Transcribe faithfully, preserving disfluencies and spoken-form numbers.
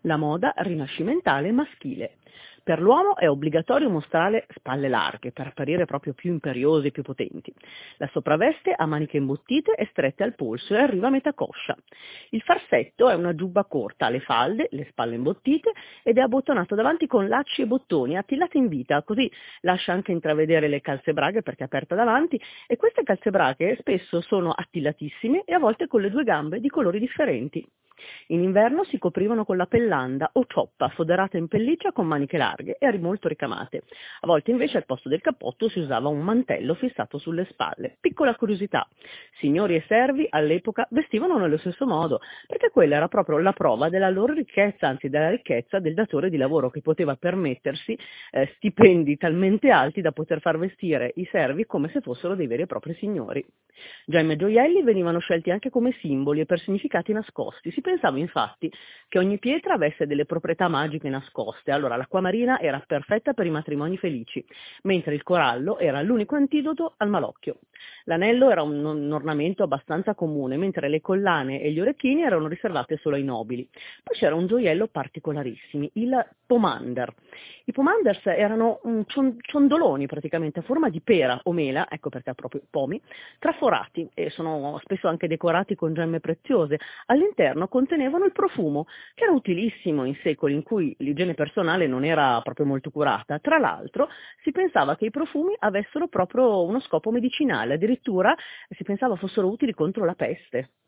La moda rinascimentale maschile. Per l'uomo è obbligatorio mostrare spalle larghe per apparire proprio più imperiosi e più potenti. La sopravveste ha maniche imbottite e strette al polso e arriva a metà coscia. Il farsetto è una giubba corta, ha le falde, le spalle imbottite ed è abbottonato davanti con lacci e bottoni attillati in vita, così lascia anche intravedere le calzebraghe perché è aperta davanti, e queste calzebraghe spesso sono attillatissime e a volte con le due gambe di colori differenti. In inverno si coprivano con la pellanda o cioppa foderata in pelliccia con maniche larghe e molto ricamate. A volte invece al posto del cappotto si usava un mantello fissato sulle spalle. Piccola curiosità: signori e servi all'epoca vestivano nello stesso modo, perché quella era proprio la prova della loro ricchezza, anzi della ricchezza del datore di lavoro, che poteva permettersi eh, stipendi talmente alti da poter far vestire i servi come se fossero dei veri e propri signori. Gemme e gioielli venivano scelti anche come simboli e per significati nascosti. Si pensava infatti che ogni pietra avesse delle proprietà magiche nascoste. Allora l'acquamarina era perfetta per i matrimoni felici, mentre il corallo era l'unico antidoto al malocchio. L'anello era un, un ornamento abbastanza comune, mentre le collane e gli orecchini erano riservate solo ai nobili. Poi c'era un gioiello particolarissimo, il pomander. I pomanders erano um, ciondoloni praticamente a forma di pera o mela, ecco perché proprio pomi, traforati, e sono spesso anche decorati con gemme preziose. All'interno contenevano il profumo, che era utilissimo in secoli in cui l'igiene personale non era proprio molto curata. Tra l'altro si pensava che i profumi avessero proprio uno scopo medicinale, addirittura si pensava fossero utili contro la peste.